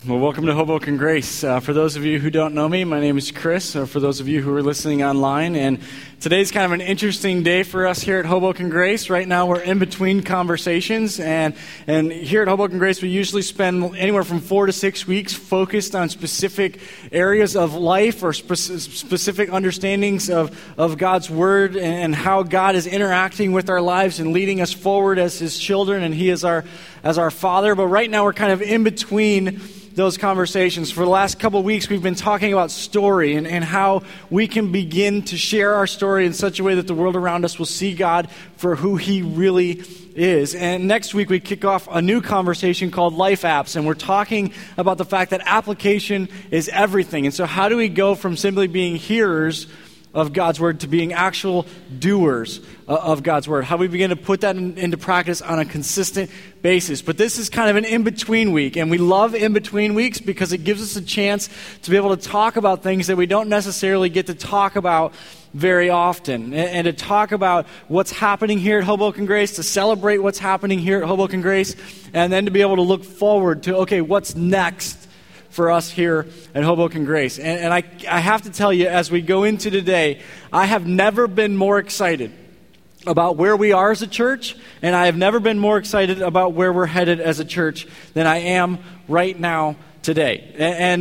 Well, welcome to Hoboken Grace. For those of you who don't know me, my name is Chris. For those of you who are listening online, and today's kind of an interesting day for us here at Hoboken Grace. Right now, we're in between conversations, and here at Hoboken Grace, we usually spend anywhere from 4 to 6 weeks focused on specific areas of life or specific understandings of God's Word and how God is interacting with our lives and leading us forward as His children, and He is our Father. But right now, we're kind of in between those conversations. For the last couple of weeks, we've been talking about story and how we can begin to share our story in such a way that the world around us will see God for who He really is. And next week, we kick off a new conversation called Life Apps, and we're talking about the fact that application is everything. And so how do we go from simply being hearers of God's Word to being actual doers of God's Word? How we begin to put that into practice on a consistent basis. But this is kind of an in-between week, and we love in-between weeks because it gives us a chance to be able to talk about things that we don't necessarily get to talk about very often, and to talk about what's happening here at Hoboken Grace, to celebrate what's happening here at Hoboken Grace, and then to be able to look forward to, okay, what's next for us here at Hoboken Grace. And I have to tell you, as we go into today, I have never been more excited about where we are as a church, and I have never been more excited about where we're headed as a church than I am right now today.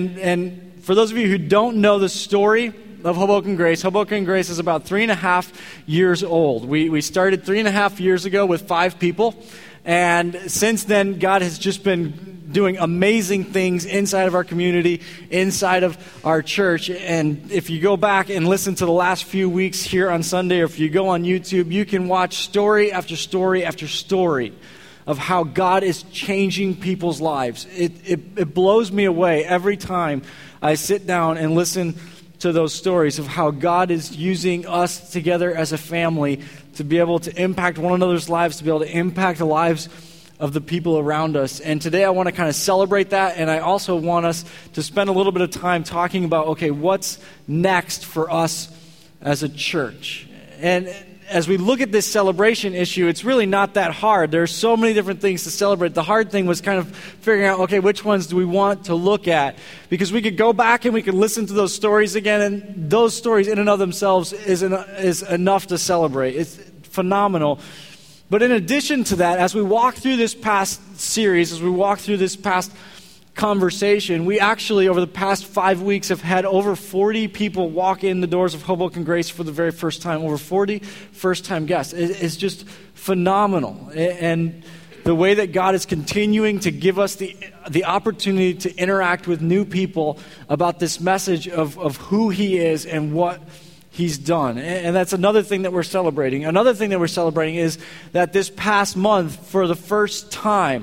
And for those of you who don't know the story of Hoboken Grace is about 3.5 years old. We started 3.5 years ago with 5 people, and since then, God has just been doing amazing things inside of our community, inside of our church. And if you go back and listen to the last few weeks here on Sunday, or if you go on YouTube, you can watch story after story after story of how God is changing people's lives. It blows me away every time I sit down and listen to those stories of how God is using us together as a family to be able to impact one another's lives, to be able to impact the lives of the people around us. And today I want to kind of celebrate that, and I also want us to spend a little bit of time talking about, okay, what's next for us as a church? And as we look at this celebration issue, it's really not that hard. There's so many different things to celebrate. The hard thing was kind of figuring out, okay, which ones do we want to look at? Because we could go back and we could listen to those stories again, and those stories in and of themselves is enough to celebrate. It's phenomenal. But in addition to that, as we walk through this past series, as we walk through this past conversation, we actually, over the past 5 weeks, have had over 40 people walk in the doors of Hoboken Grace for the very first time. Over 40 first-time guests. It's just phenomenal. And the way that God is continuing to give us the opportunity to interact with new people about this message of who He is and what He's done. And that's another thing that we're celebrating. Another thing that we're celebrating is that this past month, for the first time,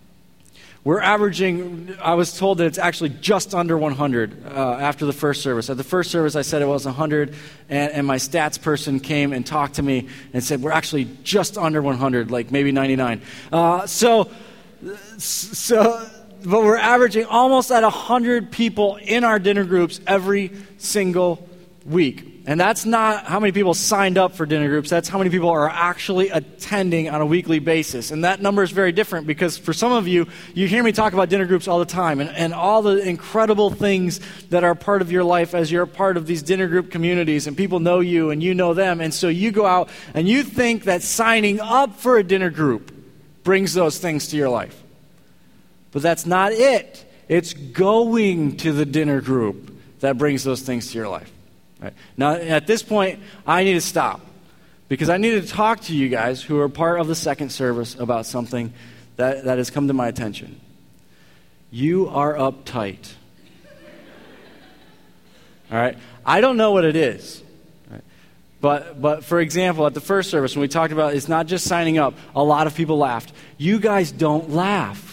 we're averaging, I was told that it's actually just under 100 after the first service. At the first service, I said it was 100, and my stats person came and talked to me and said, we're actually just under 100, like maybe 99. But we're averaging almost at 100 people in our dinner groups every single week. And that's not how many people signed up for dinner groups. That's how many people are actually attending on a weekly basis. And that number is very different because for some of you, you hear me talk about dinner groups all the time and all the incredible things that are part of your life as you're a part of these dinner group communities, and people know you and you know them. And so you go out and you think that signing up for a dinner group brings those things to your life. But that's not it. It's going to the dinner group that brings those things to your life. Right. Now, at this point, I need to stop because I need to talk to you guys who are part of the second service about something that has come to my attention. You are uptight. All right? I don't know what it is. Right? But for example, at the first service, when we talked about it's not just signing up, a lot of people laughed. You guys don't laugh.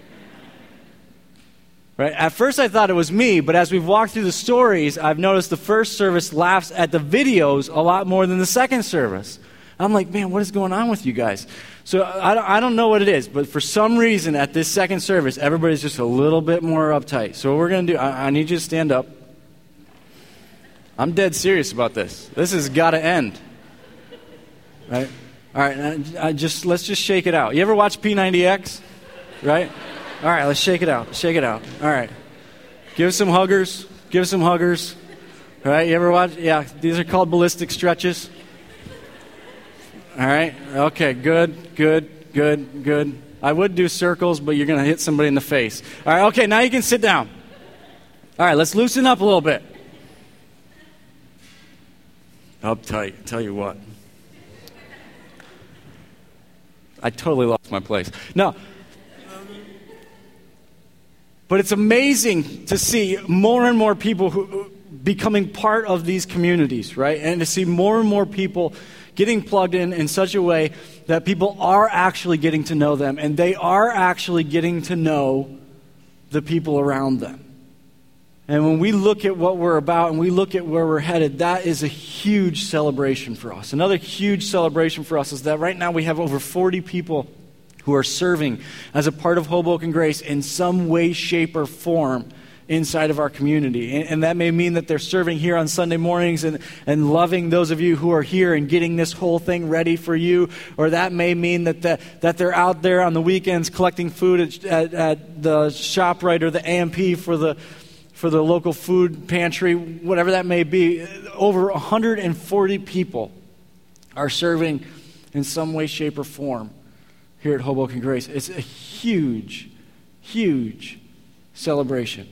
Right? At first I thought it was me, but as we've walked through the stories, I've noticed the first service laughs at the videos a lot more than the second service. I'm like, man, what is going on with you guys? So I don't know what it is, but for some reason at this second service, everybody's just a little bit more uptight. So what we're going to do, I need you to stand up. I'm dead serious about this. This has got to end. Right? All right, let's just shake it out. You ever watch P90X? Right? All All right, let's shake it out. Shake it out. All right. Give us some huggers. Give us some huggers. All right, you ever watch? Yeah, these are called ballistic stretches. All right. Okay, good. I would do circles, but you're going to hit somebody in the face. All right, okay, now you can sit down. All right, let's loosen up a little bit. Uptight, tell you what. I totally lost my place. No. But it's amazing to see more and more people who becoming part of these communities, right? And to see more and more people getting plugged in such a way that people are actually getting to know them, and they are actually getting to know the people around them. And when we look at what we're about and we look at where we're headed, that is a huge celebration for us. Another huge celebration for us is that right now we have over 40 people who are serving as a part of Hoboken Grace in some way, shape, or form inside of our community. And that may mean that they're serving here on Sunday mornings and loving those of you who are here and getting this whole thing ready for you. Or that may mean that they're out there on the weekends collecting food at the ShopRite or the AMP for the local food pantry, whatever that may be. Over 140 people are serving in some way, shape, or form here at Hoboken Grace. It's a huge, huge celebration.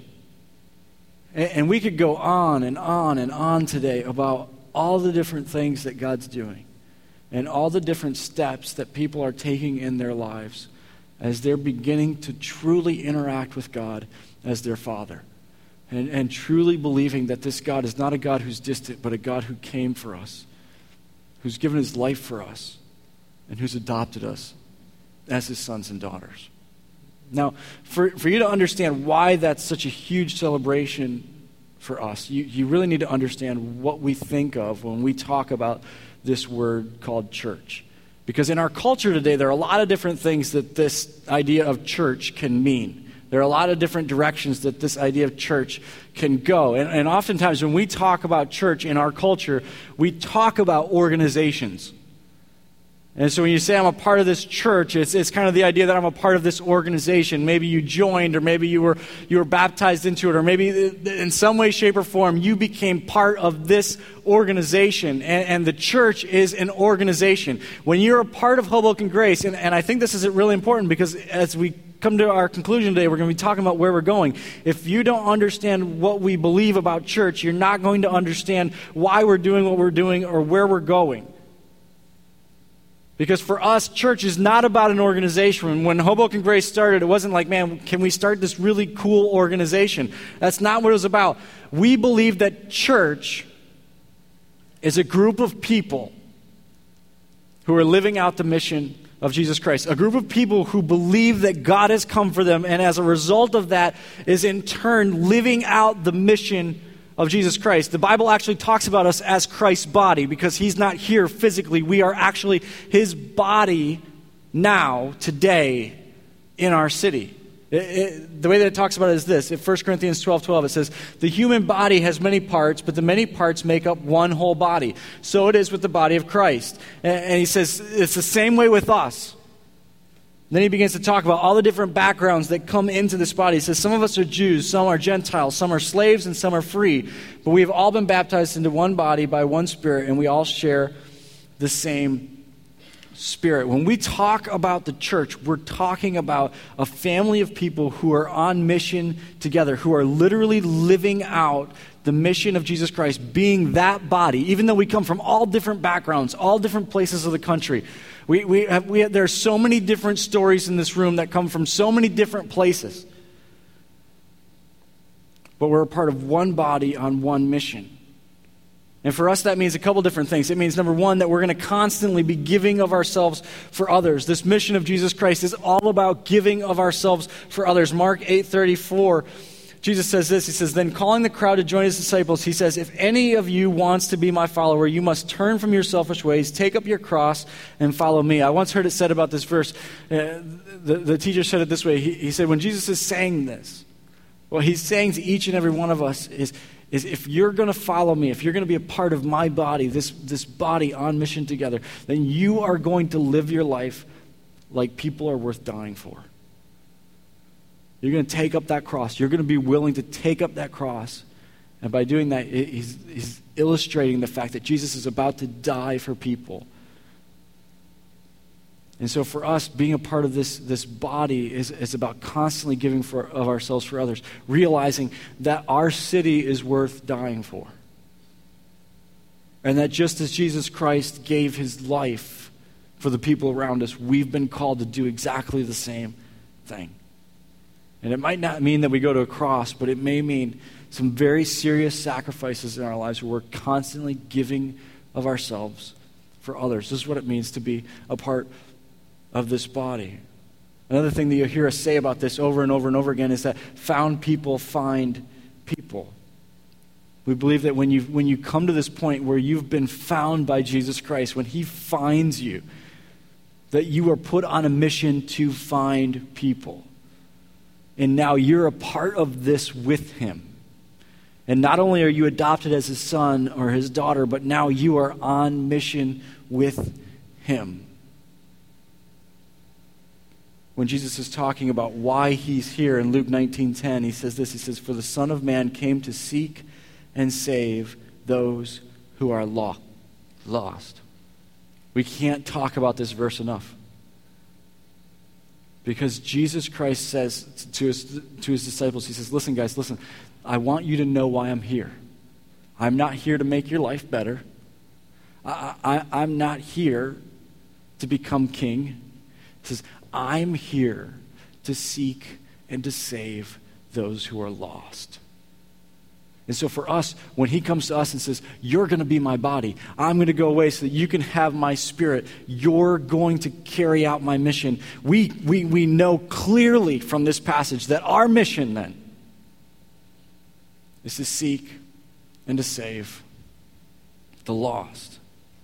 And we could go on and on and on today about all the different things that God's doing and all the different steps that people are taking in their lives as they're beginning to truly interact with God as their Father. And truly believing that this God is not a God who's distant, but a God who came for us, who's given his life for us, and who's adopted us as his sons and daughters. Now, for you to understand why that's such a huge celebration for us, you really need to understand what we think of when we talk about this word called church. Because in our culture today, there are a lot of different things that this idea of church can mean. There are a lot of different directions that this idea of church can go. And oftentimes when we talk about church in our culture, we talk about organizations. And so when you say I'm a part of this church, it's kind of the idea that I'm a part of this organization. Maybe you joined, or maybe you were baptized into it, or maybe in some way, shape, or form you became part of this organization. And the church is an organization. When you're a part of Hoboken Grace, and I think this is really important because as we come to our conclusion today, we're going to be talking about where we're going. If you don't understand what we believe about church, you're not going to understand why we're doing what we're doing or where we're going. Because for us, church is not about an organization. When Hoboken Grace started, it wasn't like, man, can we start this really cool organization? That's not what it was about. We believe that church is a group of people who are living out the mission of Jesus Christ. A group of people who believe that God has come for them, and as a result of that is in turn living out the mission of Jesus Christ. The Bible actually talks about us as Christ's body because he's not here physically. We are actually his body now, today, in our city. The way that it talks about it is this. In 1 Corinthians 12:12, it says, the human body has many parts, but the many parts make up one whole body. So it is with the body of Christ. And he says, it's the same way with us. Then he begins to talk about all the different backgrounds that come into this body. He says, some of us are Jews, some are Gentiles, some are slaves, and some are free. But we have all been baptized into one body by one Spirit, and we all share the same Spirit. When we talk about the church, we're talking about a family of people who are on mission together, who are literally living out the mission of Jesus Christ, being that body, even though we come from all different backgrounds, all different places of the country. There are so many different stories in this room that come from so many different places. But we're a part of one body on one mission. And for us, that means a couple different things. It means, number one, that we're going to constantly be giving of ourselves for others. This mission of Jesus Christ is all about giving of ourselves for others. Mark 8:34, Jesus says this. He says, then calling the crowd to join his disciples, he says, if any of you wants to be my follower, you must turn from your selfish ways, take up your cross, and follow me. I once heard it said about this verse, the teacher said it this way. He said, when Jesus is saying this, what he's saying to each and every one of us is if you're going to follow me, if you're going to be a part of my body, this body on mission together, then you are going to live your life like people are worth dying for. You're going to take up that cross. You're going to be willing to take up that cross. And by doing that, he's illustrating the fact that Jesus is about to die for people. And so for us, being a part of this body is about constantly giving of ourselves for others, realizing that our city is worth dying for. And that just as Jesus Christ gave his life for the people around us, we've been called to do exactly the same thing. And it might not mean that we go to a cross, but it may mean some very serious sacrifices in our lives where we're constantly giving of ourselves for others. This is what it means to be a part of this body. Another thing that you'll hear us say about this over and over and over again is that found people find people. We believe that when you come to this point where you've been found by Jesus Christ, when he finds you, that you are put on a mission to find people. And now you're a part of this with him. And not only are you adopted as his son or his daughter, but now you are on mission with him. When Jesus is talking about why he's here in Luke 19:10, he says this, he says, "For the Son of Man came to seek and save those who are lost." We can't talk about this verse enough. Because Jesus Christ says to his disciples, he says, listen guys, listen, I want you to know why I'm here. I'm not here to make your life better. I'm not here to become king. He says, I'm here to seek and to save those who are lost. And so for us, when he comes to us and says, you're going to be my body, I'm going to go away so that you can have my spirit, you're going to carry out my mission, we know clearly from this passage that our mission then is to seek and to save the lost.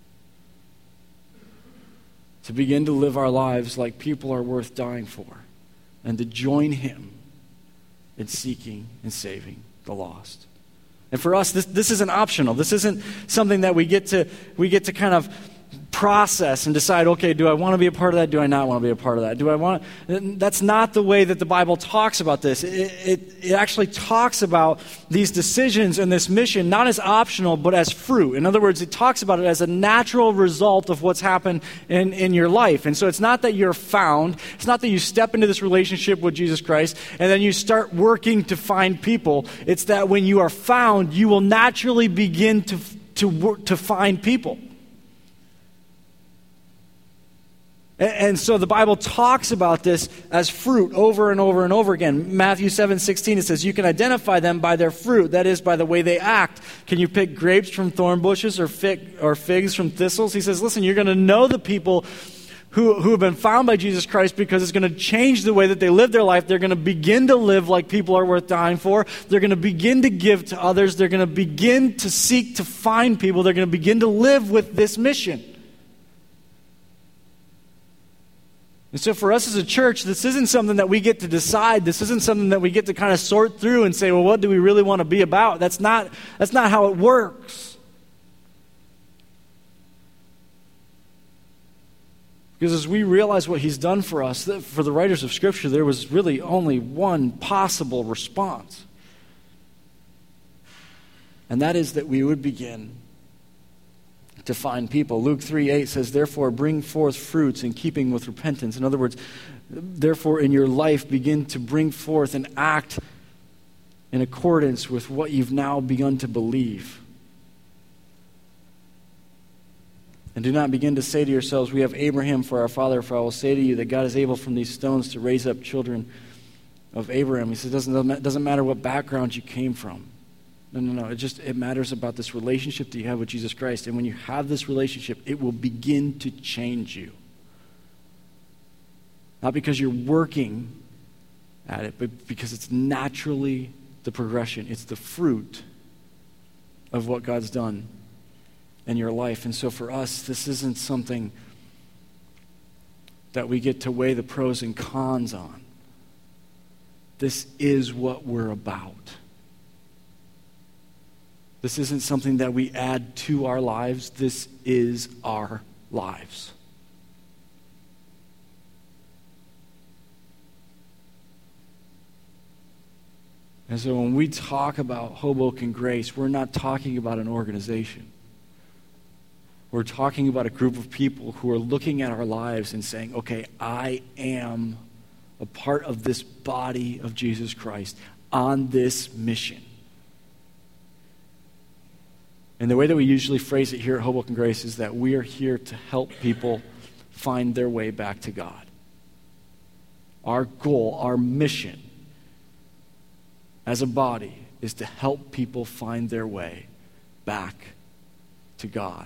To begin to live our lives like people are worth dying for, and to join him in seeking and saving the lost. And for us, this isn't optional. This isn't something that we get to kind of process and decide, okay, do I want to be a part of that? Do I not want to be a part of that? That's not the way that the Bible talks about this. It actually talks about these decisions and this mission not as optional, but as fruit. In other words, it talks about it as a natural result of what's happened in your life. And so it's not that you're found. It's not that you step into this relationship with Jesus Christ and then you start working to find people. It's that when you are found, you will naturally begin to find people. And so the Bible talks about this as fruit over and over and over again. Matthew 7:16, it says, you can identify them by their fruit, that is, by the way they act. Can you pick grapes from thorn bushes or figs from thistles? He says, listen, you're going to know the people who have been found by Jesus Christ because it's going to change the way that they live their life. They're going to begin to live like people are worth dying for. They're going to begin to give to others. They're going to begin to seek to find people. They're going to begin to live with this mission. And so for us as a church, this isn't something that we get to decide. This isn't something that we get to kind of sort through and say, well, what do we really want to be about? That's not how it works. Because as we realize what he's done for us, for the writers of Scripture, there was really only one possible response. And that is that we would begin to find people. Luke 3:8 says, therefore bring forth fruits in keeping with repentance. In other words, therefore in your life begin to bring forth and act in accordance with what you've now begun to believe. And do not begin to say to yourselves, we have Abraham for our father, for I will say to you that God is able from these stones to raise up children of Abraham. He says it doesn't matter what background you came from. No. It matters about this relationship that you have with Jesus Christ. And when you have this relationship, it will begin to change you. Not because you're working at it, but because it's naturally the progression. It's the fruit of what God's done in your life. And so for us, this isn't something that we get to weigh the pros and cons on. This is what we're about. This isn't something that we add to our lives. This is our lives. And so when we talk about Hoboken Grace, we're not talking about an organization. We're talking about a group of people who are looking at our lives and saying, okay, I am a part of this body of Jesus Christ on this mission. And the way that we usually phrase it here at Hoboken Grace is that we are here to help people find their way back to God. Our goal, our mission as a body is to help people find their way back to God.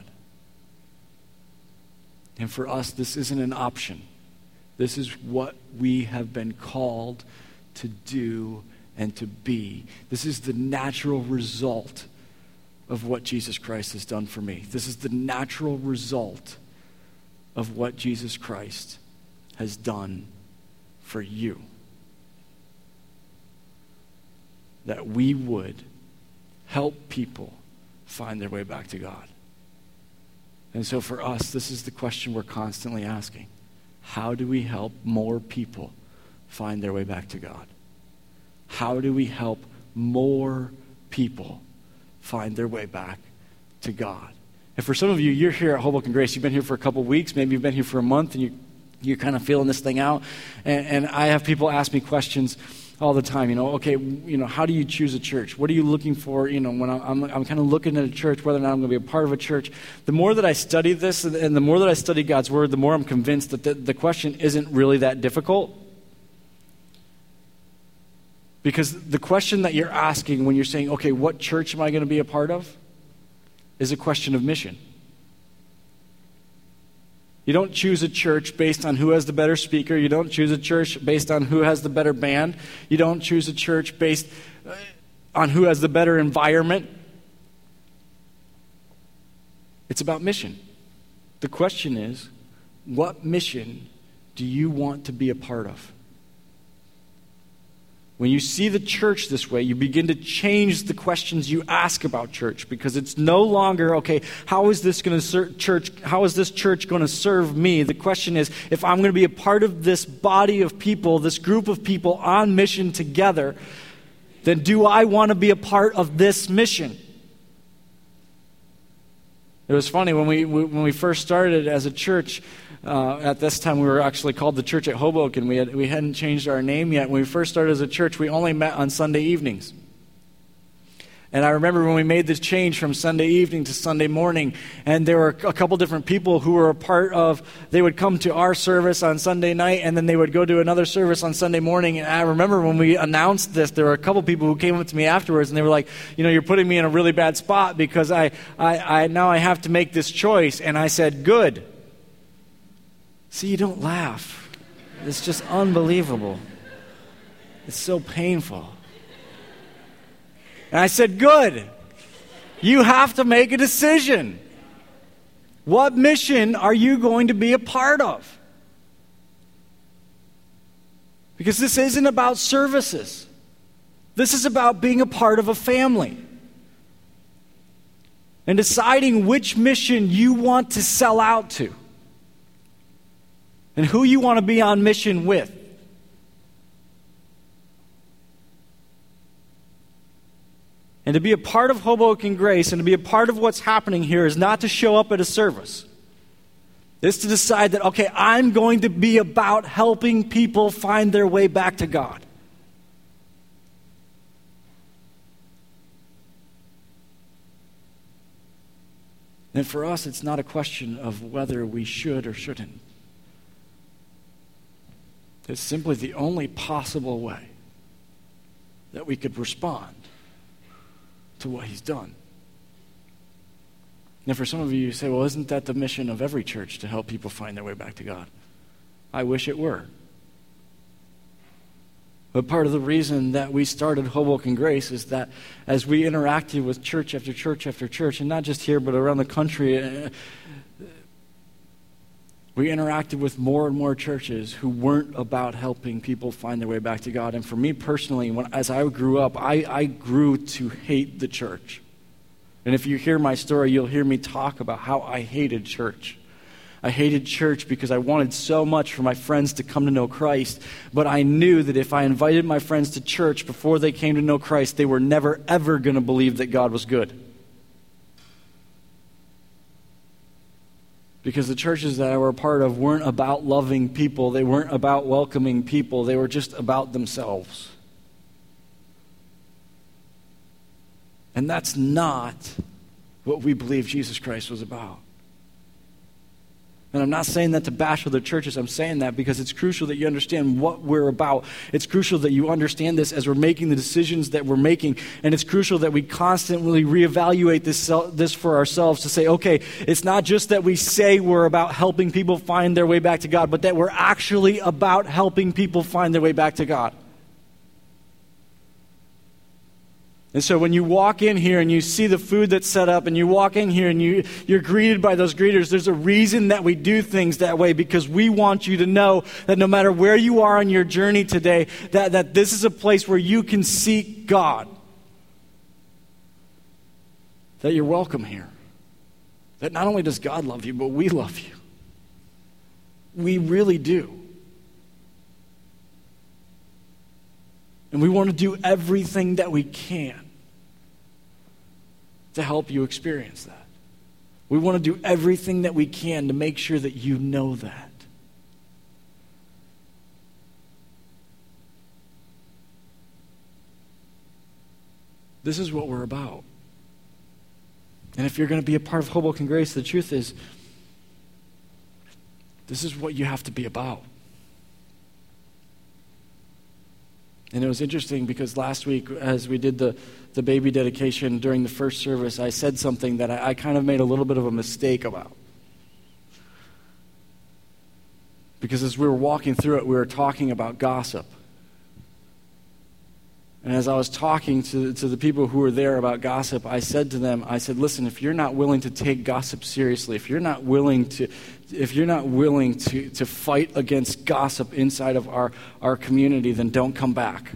And for us, this isn't an option. This is what we have been called to do and to be. This is the natural result of what Jesus Christ has done for me. This is the natural result of what Jesus Christ has done for you. That we would help people find their way back to God. And so for us, this is the question we're constantly asking. How do we help more people find their way back to God? How do we help more people find their way back to God? And for some of you, you're here at Hoboken Grace. You've been here for a couple of weeks. Maybe you've been here for a month, and you're kind of feeling this thing out. And I have people ask me questions all the time. How do you choose a church? What are you looking for? When I'm kind of looking at a church, whether or not I'm going to be a part of a church. The more that I study this, and the more that I study God's Word, the more I'm convinced that the question isn't really that difficult. Because the question that you're asking when you're saying, okay, what church am I going to be a part of, is a question of mission. You don't choose a church based on who has the better speaker. You don't choose a church based on who has the better band. You don't choose a church based on who has the better environment. It's about mission. The question is, what mission do you want to be a part of? When you see the church this way, you begin to change the questions you ask about church, because it's no longer, okay, how is this church going to serve me? The question is, if I'm going to be a part of this body of people, this group of people on mission together, then do I want to be a part of this mission? It was funny when we first started as a church. At this time, we were actually called the Church at Hoboken. We hadn't changed our name yet. When we first started as a church, we only met on Sunday evenings. And I remember when we made this change from Sunday evening to Sunday morning, and there were a couple different people who were a part of, they would come to our service on Sunday night, and then they would go to another service on Sunday morning. And I remember when we announced this, there were a couple people who came up to me afterwards, and they were like, you're putting me in a really bad spot because I now I have to make this choice. And I said, good. See, you don't laugh. It's just unbelievable. It's so painful. And I said, good. You have to make a decision. What mission are you going to be a part of? Because this isn't about services. This is about being a part of a family. And deciding which mission you want to sell out to. And who you want to be on mission with. And to be a part of Hoboken Grace and to be a part of what's happening here is not to show up at a service. It's to decide that, okay, I'm going to be about helping people find their way back to God. And for us, it's not a question of whether we should or shouldn't. It's simply the only possible way that we could respond to what he's done. Now, for some of you say, well, isn't that the mission of every church to help people find their way back to God? I wish it were. But part of the reason that we started Hoboken Grace is that as we interacted with church after church after church, and not just here but around the country, we interacted with more and more churches who weren't about helping people find their way back to God. And for me personally, as I grew up, I grew to hate the church. And if you hear my story, you'll hear me talk about how I hated church. I hated church because I wanted so much for my friends to come to know Christ. But I knew that if I invited my friends to church before they came to know Christ, they were never, ever going to believe that God was good. Because the churches that I were a part of weren't about loving people. They weren't about welcoming people. They were just about themselves. And that's not what we believe Jesus Christ was about. And I'm not saying that to bash other churches. I'm saying that because it's crucial that you understand what we're about. It's crucial that you understand this as we're making the decisions that we're making. And it's crucial that we constantly reevaluate this for ourselves to say, okay, it's not just that we say we're about helping people find their way back to God, but that we're actually about helping people find their way back to God. And so when you walk in here and you see the food that's set up and you walk in here and you're greeted by those greeters, there's a reason that we do things that way, because we want you to know that no matter where you are on your journey today, that this is a place where you can seek God. That you're welcome here. That not only does God love you, but we love you. We really do. And we want to do everything that we can to help you experience that. We want to do everything that we can to make sure that you know that. This is what we're about. And if you're going to be a part of Hoboken Grace, the truth is, this is what you have to be about. And it was interesting because last week, as we did the baby dedication during the first service, I said something that I kind of made a little bit of a mistake about. Because as we were walking through it, we were talking about gossip. And as I was talking to the people who were there about gossip, I said to them, listen, if you're not willing to take gossip seriously, if you're not willing to fight against gossip inside of our community, then don't come back.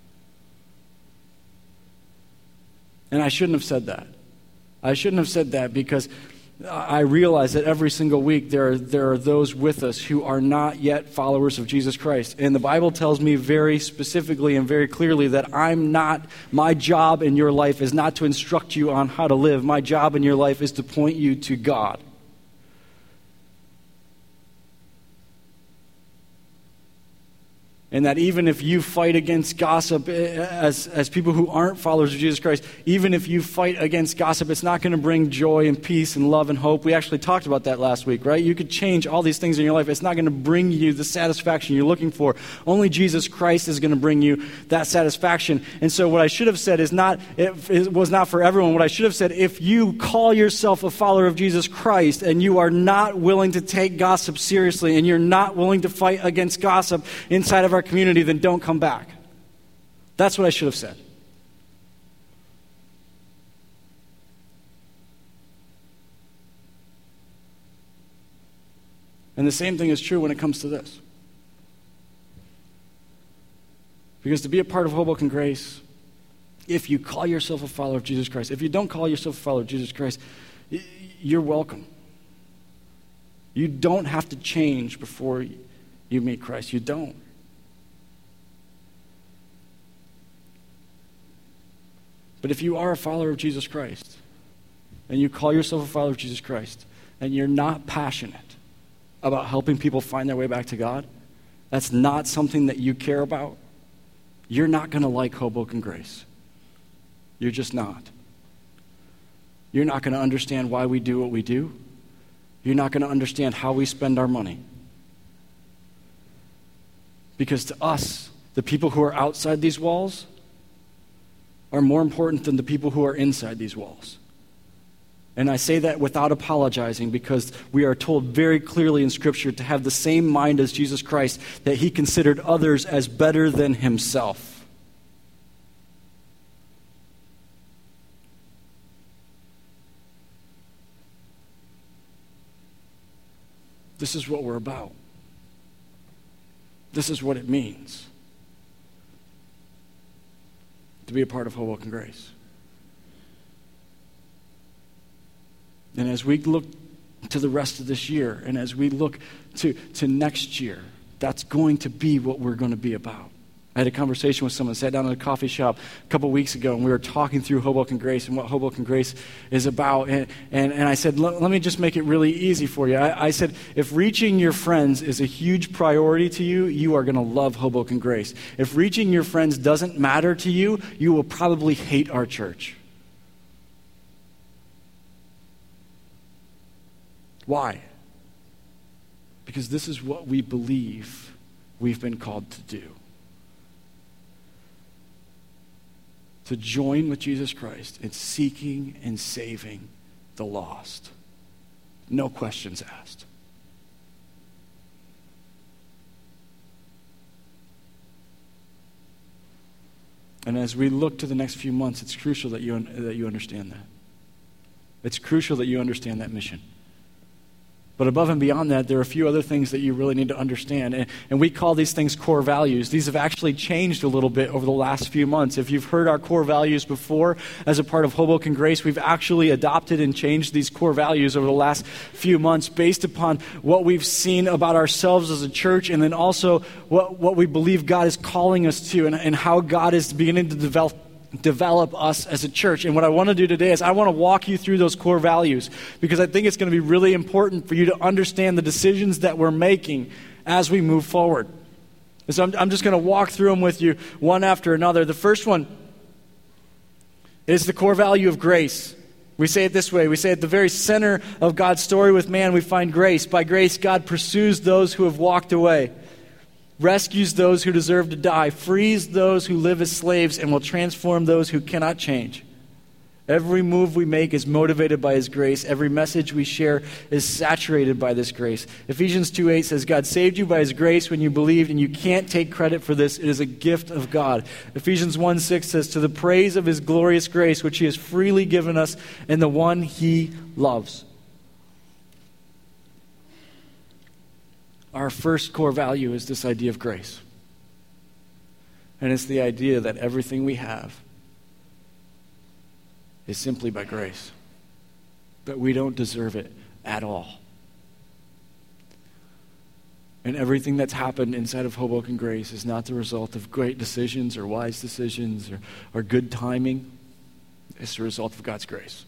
And I shouldn't have said that. I shouldn't have said that because I realize that every single week there are those with us who are not yet followers of Jesus Christ. And the Bible tells me very specifically and very clearly that my job in your life is not to instruct you on how to live. My job in your life is to point you to God. And that even if you fight against gossip as people who aren't followers of Jesus Christ, even if you fight against gossip, it's not going to bring joy and peace and love and hope. We actually talked about that last week, right? You could change all these things in your life. It's not going to bring you the satisfaction you're looking for. Only Jesus Christ is going to bring you that satisfaction. And so what I should have said it was not for everyone. What I should have said, if you call yourself a follower of Jesus Christ and you are not willing to take gossip seriously and you're not willing to fight against gossip inside of our community, then don't come back. That's what I should have said. And the same thing is true when it comes to this. Because to be a part of Hoboken Grace, if you call yourself a follower of Jesus Christ, if you don't call yourself a follower of Jesus Christ, you're welcome. You don't have to change before you meet Christ. You don't. But if you are a follower of Jesus Christ, and you call yourself a follower of Jesus Christ, and you're not passionate about helping people find their way back to God, that's not something that you care about, you're not going to like Hoboken Grace. You're just not. You're not going to understand why we do what we do. You're not going to understand how we spend our money. Because to us, the people who are outside these walls are more important than the people who are inside these walls. And I say that without apologizing because we are told very clearly in Scripture to have the same mind as Jesus Christ, that he considered others as better than himself. This is what we're about. This is what it means to be a part of Hoboken Grace. And as we look to the rest of this year. And as we look to next year, that's going to be what we're going to be about. I had a conversation with someone, sat down at a coffee shop a couple weeks ago, and we were talking through Hoboken Grace and what Hoboken Grace is about. And I said, let me just make it really easy for you. I said, if reaching your friends is a huge priority to you, you are going to love Hoboken Grace. If reaching your friends doesn't matter to you, you will probably hate our church. Why? Because this is what we believe we've been called to do. To join with Jesus Christ in seeking and saving the lost. No questions asked. And as we look to the next few months, it's crucial that you understand that. It's crucial that you understand that mission. But above and beyond that, there are a few other things that you really need to understand. And we call these things core values. These have actually changed a little bit over the last few months. If you've heard our core values before as a part of Hoboken Grace, we've actually adopted and changed these core values over the last few months based upon what we've seen about ourselves as a church, and then also what we believe God is calling us to, and how God is beginning to develop us as a church. And what I want to do today is I want to walk you through those core values, because I think it's going to be really important for you to understand the decisions that we're making as we move forward. And so I'm just going to walk through them with you one after another. The first one is the core value of grace. We say it this way. We say at the very center of God's story with man, we find grace. By grace, God pursues those who have walked away, rescues those who deserve to die, frees those who live as slaves, and will transform those who cannot change. Every move we make is motivated by His grace. Every message we share is saturated by this grace. Ephesians 2:8 says, God saved you by His grace when you believed, and you can't take credit for this. It is a gift of God. Ephesians 1:6 says, to the praise of His glorious grace, which He has freely given us in the one He loves. Our first core value is this idea of grace. And it's the idea that everything we have is simply by grace. That we don't deserve it at all. And everything that's happened inside of Hoboken Grace is not the result of great decisions or wise decisions or good timing. It's the result of God's grace.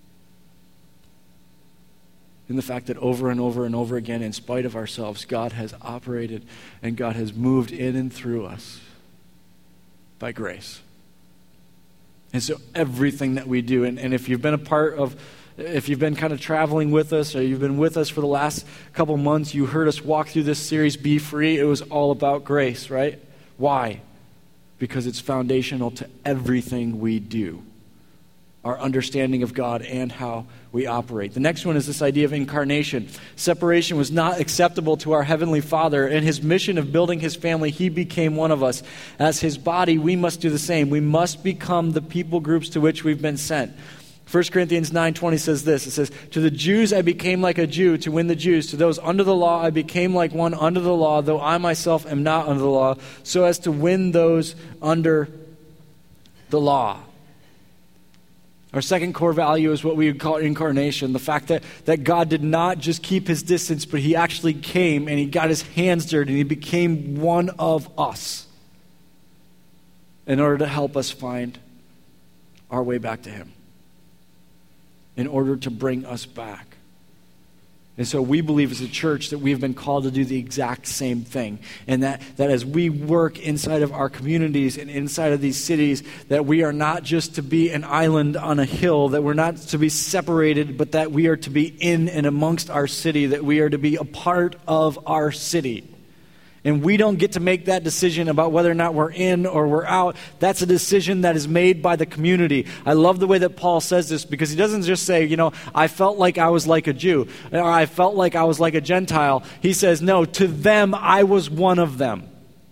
In the fact that over and over and over again, in spite of ourselves, God has operated and God has moved in and through us by grace. And so everything that we do, and if you've been if you've been kind of traveling with us, or you've been with us for the last couple months, you heard us walk through this series, Be Free. It was all about grace, right? Why? Because it's foundational to everything we do. Our understanding of God and how we operate. The next one is this idea of incarnation. Separation was not acceptable to our Heavenly Father. In His mission of building His family, He became one of us. As His body, we must do the same. We must become the people groups to which we've been sent. 1 Corinthians 9:20 says this. It says, to the Jews I became like a Jew to win the Jews. To those under the law I became like one under the law, though I myself am not under the law, so as to win those under the law. Our second core value is what we would call incarnation. The fact that God did not just keep His distance, but He actually came and He got His hands dirty and He became one of us in order to help us find our way back to Him, in order to bring us back. And so we believe as a church that we've been called to do the exact same thing. And that as we work inside of our communities and inside of these cities, that we are not just to be an island on a hill, that we're not to be separated, but that we are to be in and amongst our city, that we are to be a part of our city. And we don't get to make that decision about whether or not we're in or we're out. That's a decision that is made by the community. I love the way that Paul says this, because he doesn't just say, I felt like I was like a Jew, or I felt like I was like a Gentile. He says, no, to them I was one of them.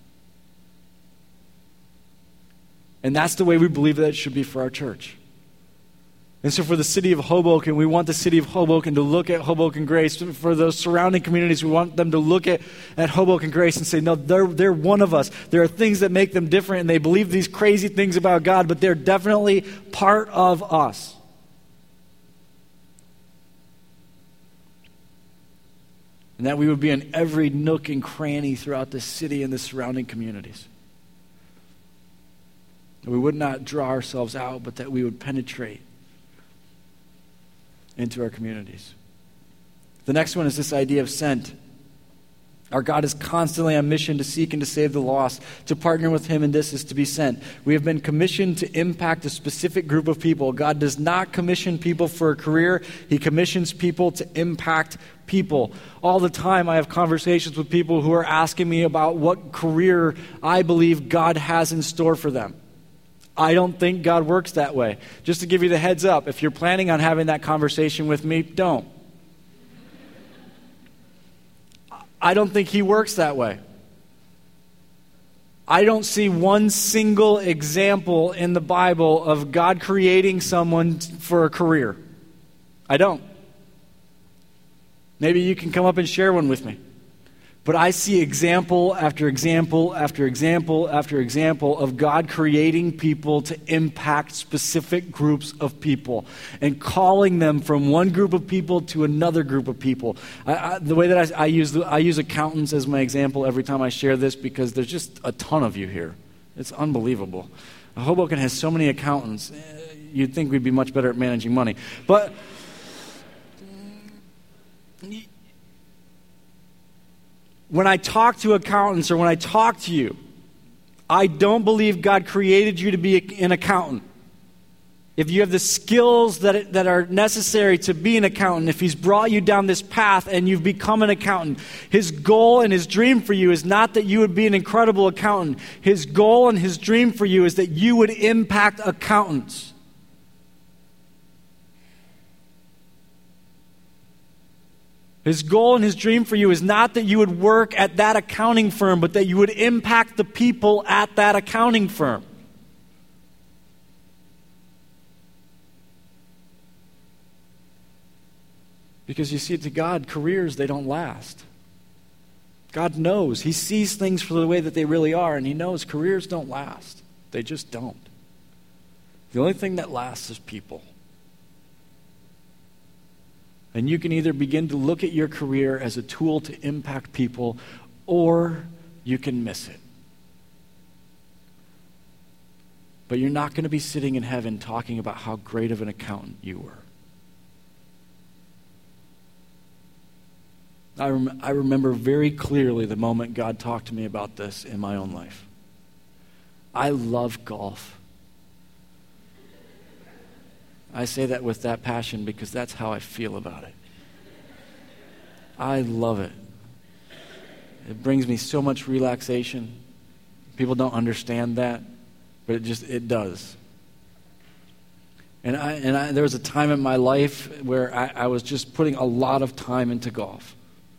And that's the way we believe that it should be for our church. And so for the city of Hoboken, we want the city of Hoboken to look at Hoboken Grace. For those surrounding communities, we want them to look at Hoboken Grace and say, no, they're one of us. There are things that make them different, and they believe these crazy things about God, but they're definitely part of us. and that we would be in every nook and cranny throughout the city and the surrounding communities. That we would not draw ourselves out, but that we would penetrate into our communities. The next one is this idea of sent. Our God is constantly on mission to seek and to save the lost. To partner with him in this is to be sent. We have been commissioned to impact a specific group of people. God does not commission people for a career. He commissions people to impact people. All the time I have conversations with people who are asking me about what career I believe God has in store for them. I don't think God works that way. Just to give you the heads up, if you're planning on having that conversation with me, don't. I don't think he works that way. I don't see one single example in the Bible of God creating someone for a career. I don't. Maybe you can come up and share one with me. But I see example after example after example after example of God creating people to impact specific groups of people and calling them from one group of people to another group of people. The way that I use accountants as my example every time I share this because there's just a ton of you here. It's unbelievable. Hoboken has so many accountants. You'd think we'd be much better at managing money. But when I talk to accountants or when I talk to you, I don't believe God created you to be an accountant. If you have the skills that are necessary to be an accountant, if he's brought you down this path and you've become an accountant, his goal and his dream for you is not that you would be an incredible accountant. His goal and his dream for you is that you would impact accountants. His goal and his dream for you is not that you would work at that accounting firm, but that you would impact the people at that accounting firm. Because you see, to God, careers, they don't last. God knows. He sees things for the way that they really are, and he knows careers don't last. They just don't. The only thing that lasts is people. And you can either begin to look at your career as a tool to impact people, or you can miss it. But you're not going to be sitting in heaven talking about how great of an accountant you were. I remember very clearly the moment God talked to me about this in my own life. I love golf. I say that with that passion because that's how I feel about it. I love it. It brings me so much relaxation. People don't understand that, but it does. And there was a time in my life where I was just putting a lot of time into golf.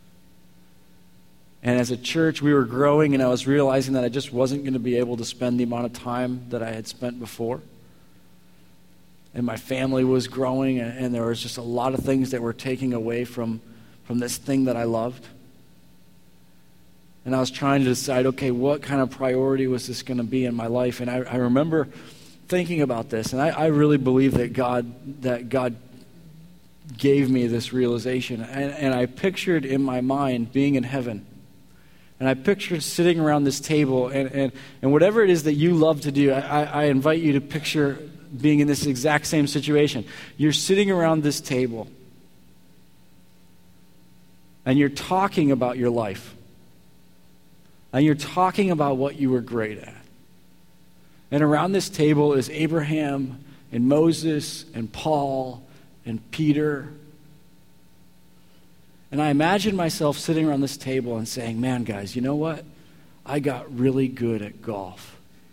And as a church, we were growing, and I was realizing that I just wasn't going to be able to spend the amount of time that I had spent before. And my family was growing, and there was just a lot of things that were taking away from this thing that I loved. And I was trying to decide, okay, what kind of priority was this going to be in my life? And I remember thinking about this, and I really believe that God gave me this realization. And I pictured in my mind being in heaven. And I pictured sitting around this table, and whatever it is that you love to do, I invite you to picture being in this exact same situation. You're sitting around this table and you're talking about your life. And you're talking about what you were great at. And around this table is Abraham and Moses and Paul and Peter. And I imagine myself sitting around this table and saying, man, guys, you know what? I got really good at golf.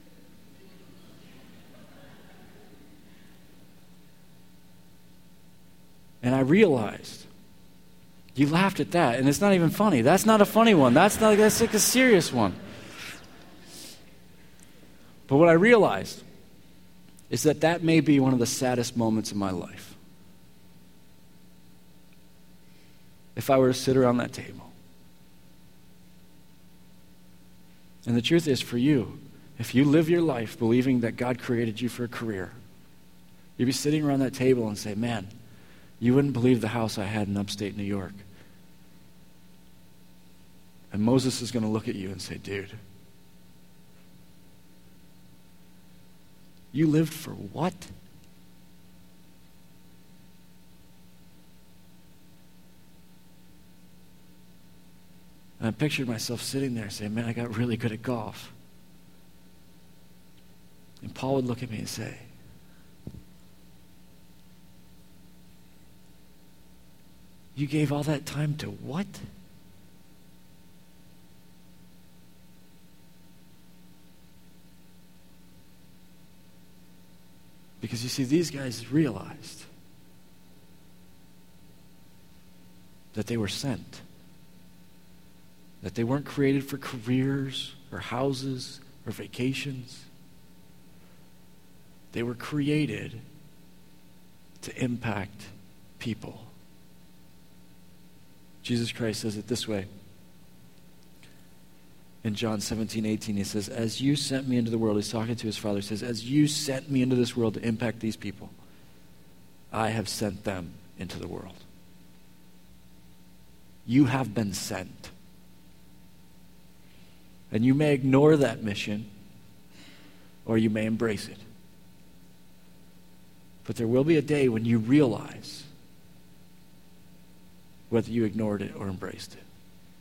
And I realized, you laughed at that, and it's not even funny. That's not a funny one. That's like a serious one. But what I realized is that may be one of the saddest moments of my life. If I were to sit around that table. And the truth is, for you, if you live your life believing that God created you for a career, you'd be sitting around that table and say, man, you wouldn't believe the house I had in upstate New York. And Moses is going to look at you and say, dude, you lived for what? And I pictured myself sitting there saying, man, I got really good at golf. And Paul would look at me and say, you gave all that time to what? Because you see, these guys realized that they were sent. That they weren't created for careers or houses or vacations. They were created to impact people. Jesus Christ says it this way. In John 17:18, he says, as you sent me into the world, he's talking to his Father, he says, as you sent me into this world to impact these people, I have sent them into the world. You have been sent. And you may ignore that mission, or you may embrace it. But there will be a day when you realize whether you ignored it or embraced it.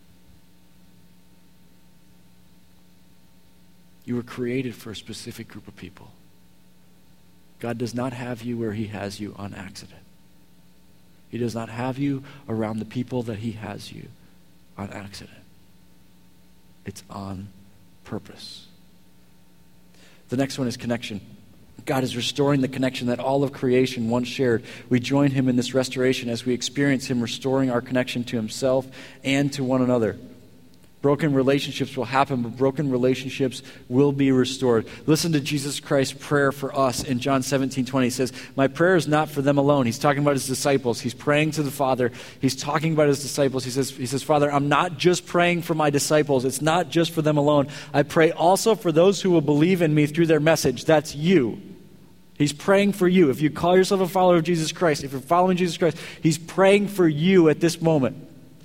You were created for a specific group of people. God does not have you where he has you on accident. He does not have you around the people that he has you on accident. It's on purpose. The next one is connection. God is restoring the connection that all of creation once shared. We join him in this restoration as we experience him restoring our connection to himself and to one another. Broken relationships will happen, but broken relationships will be restored. Listen to Jesus Christ's prayer for us in John 17:20. He says, my prayer is not for them alone. He's talking about his disciples. He's praying to the Father. He's talking about his disciples. He says, Father, I'm not just praying for my disciples. It's not just for them alone. I pray also for those who will believe in me through their message. That's you. He's praying for you. If you call yourself a follower of Jesus Christ, if you're following Jesus Christ, he's praying for you at this moment.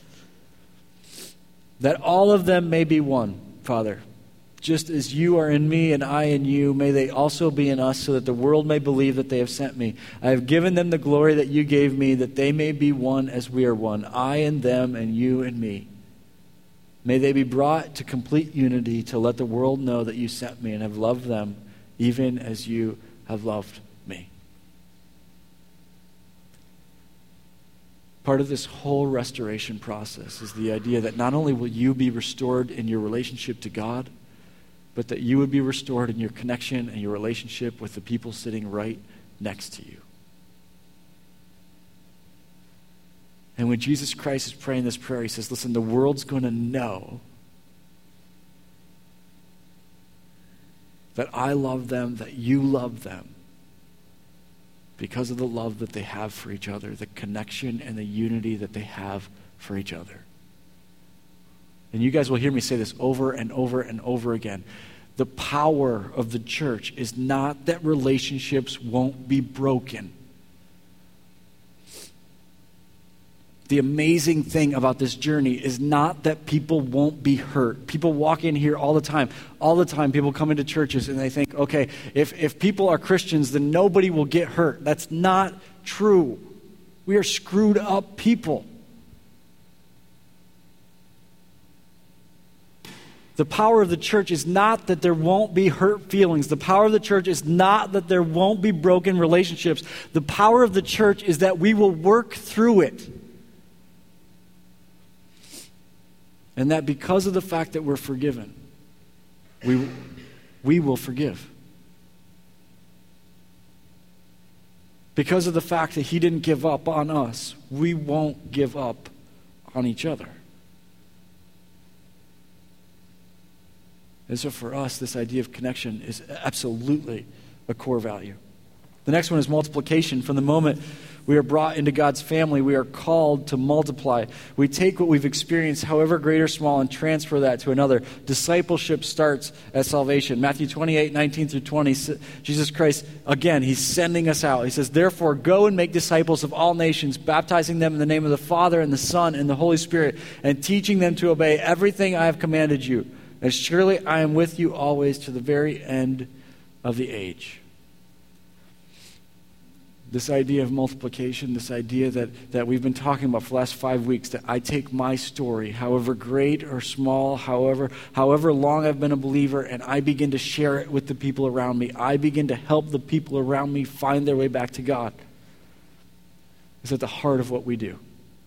That all of them may be one, Father. Just as you are in me and I in you, may they also be in us, so that the world may believe that they have sent me. I have given them the glory that you gave me, that they may be one as we are one, I and them and you and me. May they be brought to complete unity, to let the world know that you sent me and have loved them, even as you have loved me. Part of this whole restoration process is the idea that not only will you be restored in your relationship to God, but that you would be restored in your connection and your relationship with the people sitting right next to you. And when Jesus Christ is praying this prayer, he says, listen, the world's going to know that I love them, that you love them, because of the love that they have for each other, the connection and the unity that they have for each other. And you guys will hear me say this over and over and over again. The power of the church is not that relationships won't be broken. The amazing thing about this journey is not that people won't be hurt. People walk in here all the time. All the time people come into churches and they think, okay, if people are Christians, then nobody will get hurt. That's not true. We are screwed up people. The power of the church is not that there won't be hurt feelings. The power of the church is not that there won't be broken relationships. The power of the church is that we will work through it. And that because of the fact that we're forgiven, we will forgive. Because of the fact that he didn't give up on us, we won't give up on each other. And so for us, this idea of connection is absolutely a core value. The next one is multiplication. From the moment We are brought into God's family. We are called to multiply. We take what we've experienced, however great or small, and transfer that to another. Discipleship starts at salvation. Matthew 28:19-20, Jesus Christ, again, he's sending us out. He says, therefore, go and make disciples of all nations, baptizing them in the name of the Father and the Son and the Holy Spirit, and teaching them to obey everything I have commanded you. And surely I am with you always to the very end of the age. This idea of multiplication, this idea that we've been talking about for the last 5 weeks, that I take my story, however great or small, however long I've been a believer, and I begin to share it with the people around me. I begin to help the people around me find their way back to God. It's at the heart of what we do.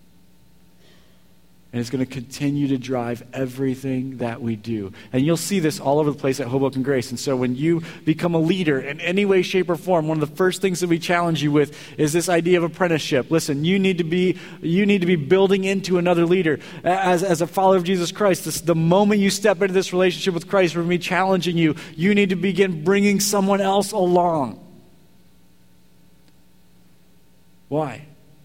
And it's going to continue to drive everything that we do. And you'll see this all over the place at Hoboken Grace. And so when you become a leader in any way, shape, or form, one of the first things that we challenge you with is this idea of apprenticeship. Listen, you need to be building into another leader. As a follower of Jesus Christ, the moment you step into this relationship with Christ, we're going to be challenging you. You need to begin bringing someone else along. Why?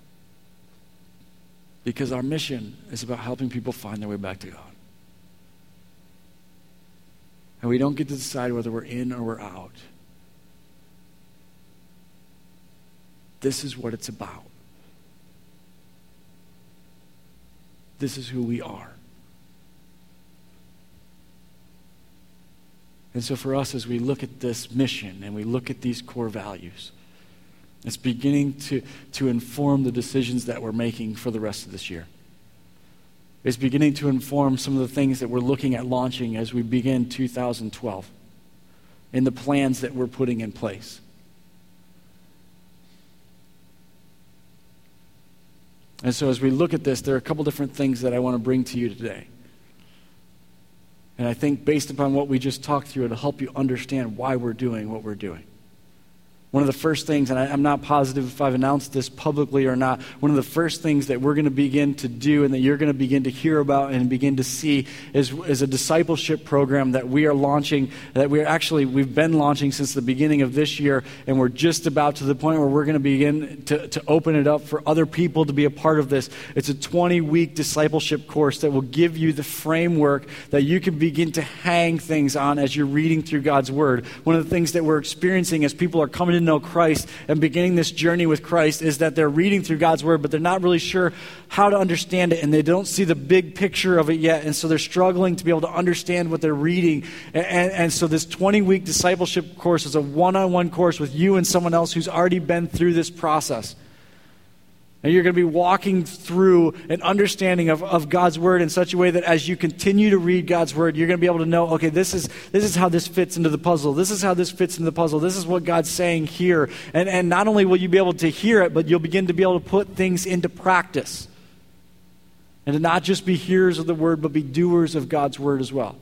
Because our mission is about helping people find their way back to God. And we don't get to decide whether we're in or we're out. This is what it's about. This is who we are. And so for us, as we look at this mission and we look at these core values, it's beginning to inform the decisions that we're making for the rest of this year. It's beginning to inform some of the things that we're looking at launching as we begin 2012 and the plans that we're putting in place. And so as we look at this, there are a couple different things that I want to bring to you today. And I think based upon what we just talked through, it'll help you understand why we're doing what we're doing. One of the first things, and I'm not positive if I've announced this publicly or not, one of the first things that we're going to begin to do and that you're going to begin to hear about and begin to see is a discipleship program that we are launching, that we've been launching since the beginning of this year, and we're just about to the point where we're going to begin to open it up for other people to be a part of this. It's a 20-week discipleship course that will give you the framework that you can begin to hang things on as you're reading through God's Word. One of the things that we're experiencing as people are coming to know Christ and beginning this journey with Christ is that they're reading through God's Word, but they're not really sure how to understand it, and they don't see the big picture of it yet, and so they're struggling to be able to understand what they're reading. And so this 20-week discipleship course is a one-on-one course with you and someone else who's already been through this process. And you're going to be walking through an understanding of God's Word in such a way that as you continue to read God's Word, you're going to be able to know, okay, this is how this fits into the puzzle. This is how this fits into the puzzle. This is what God's saying here. And not only will you be able to hear it, but you'll begin to be able to put things into practice. And to not just be hearers of the Word, but be doers of God's Word as well.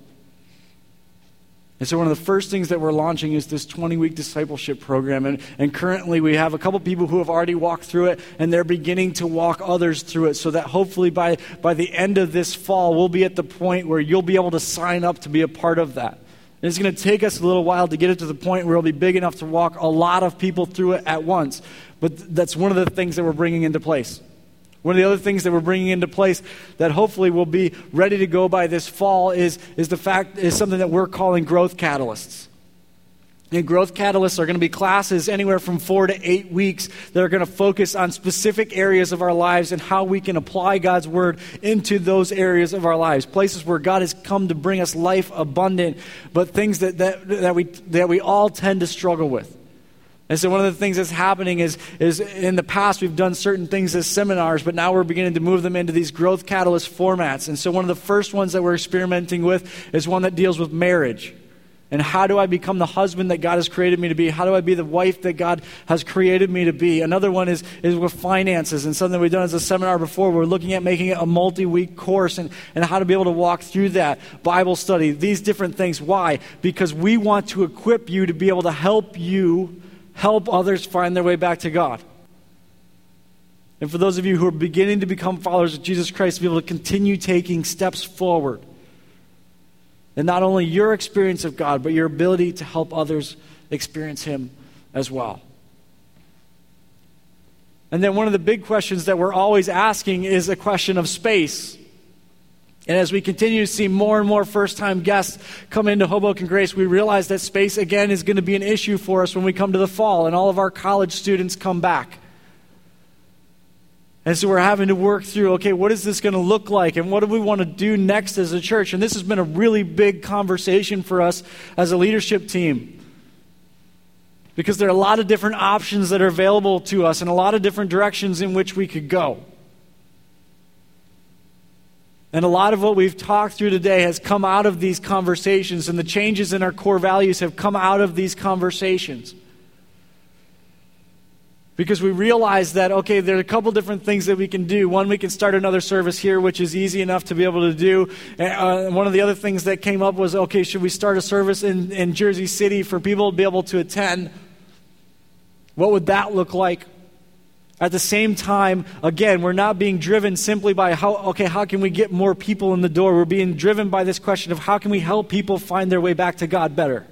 And so one of the first things that we're launching is this 20-week discipleship program. And currently we have a couple people who have already walked through it, and they're beginning to walk others through it so that hopefully by the end of this fall, we'll be at the point where you'll be able to sign up to be a part of that. And it's going to take us a little while to get it to the point where it'll be big enough to walk a lot of people through it at once. But that's one of the things that we're bringing into place. One of the other things that we're bringing into place that hopefully will be ready to go by this fall is something that we're calling growth catalysts. And growth catalysts are going to be classes anywhere from 4 to 8 weeks that are going to focus on specific areas of our lives and how we can apply God's Word into those areas of our lives. Places where God has come to bring us life abundant, but things that we all tend to struggle with. And so one of the things that's happening is in the past we've done certain things as seminars, but now we're beginning to move them into these growth catalyst formats. And so one of the first ones that we're experimenting with is one that deals with marriage. And how do I become the husband that God has created me to be? How do I be the wife that God has created me to be? Another one is with finances, and something we've done as a seminar before. We're looking at making it a multi-week course and how to be able to walk through that. Bible study, these different things. Why? Because we want to equip you to be able to help others find their way back to God. And for those of you who are beginning to become followers of Jesus Christ, to be able to continue taking steps forward. And not only your experience of God, but your ability to help others experience Him as well. And then one of the big questions that we're always asking is a question of space. And as we continue to see more and more first-time guests come into Hoboken Grace, we realize that space, again, is going to be an issue for us when we come to the fall and all of our college students come back. And so we're having to work through, okay, what is this going to look like? And what do we want to do next as a church? And this has been a really big conversation for us as a leadership team. Because there are a lot of different options that are available to us and a lot of different directions in which we could go. And a lot of what we've talked through today has come out of these conversations, and the changes in our core values have come out of these conversations. Because we realize that, okay, there are a couple different things that we can do. One, we can start another service here, which is easy enough to be able to do. One of the other things that came up was, okay, should we start a service in Jersey City for people to be able to attend? What would that look like? At the same time, again, we're not being driven simply by how can we get more people in the door? We're being driven by this question of how can we help people find their way back to God better?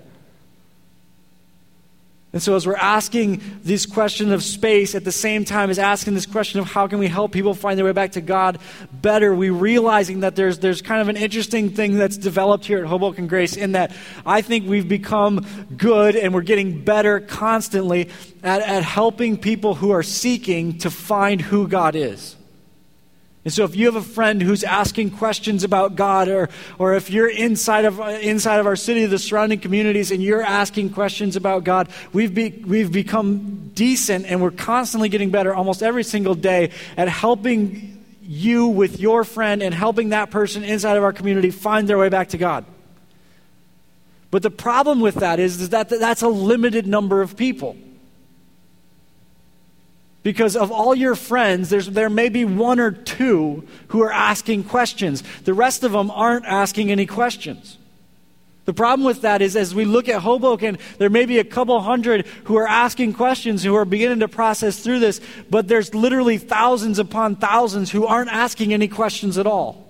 And so as we're asking this question of space at the same time as asking this question of how can we help people find their way back to God better, we're realizing that there's kind of an interesting thing that's developed here at Hoboken Grace in that I think we've become good and we're getting better constantly at helping people who are seeking to find who God is. And so if you have a friend who's asking questions about God, or if you're inside of our city, the surrounding communities, and you're asking questions about God, we've become decent, and we're constantly getting better almost every single day at helping you with your friend and helping that person inside of our community find their way back to God. But the problem with that is that that's a limited number of people. Because of all your friends, there may be one or two who are asking questions. The rest of them aren't asking any questions. The problem with that is as we look at Hoboken, there may be a couple hundred who are asking questions, who are beginning to process through this, but there's literally thousands upon thousands who aren't asking any questions at all.